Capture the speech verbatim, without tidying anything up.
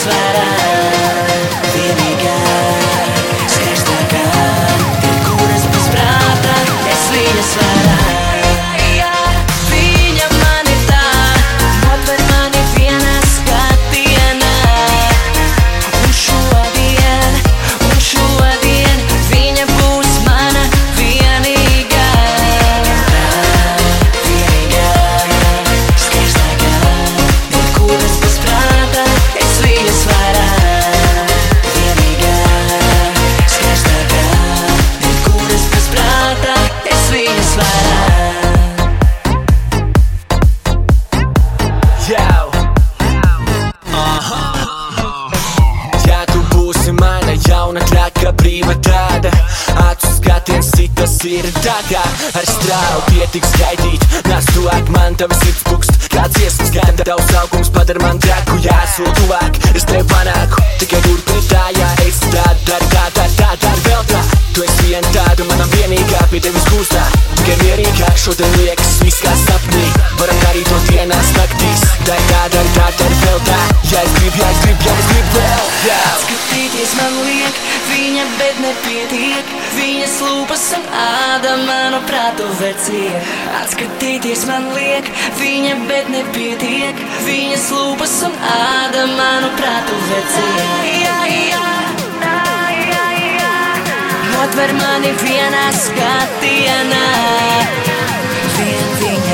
vairāk. Vienīgā, skaistākā, tie, kuras bez prāta, es viņas vairāk. Viņa man ir tā, notver mani vienā skatienā. Un šodien, un šodien viņa būs mana vienīgā. Vienīgā, skaistākā, tie, kuras bez prāta, es viņas vairāk. Vienīgā, skaistākā, tie, kuras bez prāta, es viņas vairāk. Jau. Aha. Ja tu būsi mana jauna, traka, brīva tāda, acu skatiens citas ir tā kā ar strāvu pietiks gaidīt. Nāc tuvāk man, tava sirds pukst, kā dziesmas gada, tavs augums padara man traku. Jāsot tuvāk, es tev panāku, tikai turpini tā, ja es tā, tā, tā, tā, tā, tā, vēl tā. Tu esi vien tāda, manam vienīgā, pie tevis gūstā. Tikai mierīgāk šodien liekas, viss kā sapnī. Varam darīt to dienās, naktīs. Tā ir tāda, arī tā, tā, vēl tā. Ja es gribu, ja es gribu, ja es gribu vēl, jā. Skatīties man liek, viņa bet nepietiek. Viņas lūpas un āda manu prātu vecie. Atskatīties man liek, viņa bet nepietiek. Viņas lūpas un āda manu prātu vecie. Notver mani vienā skatienā. Vien viņa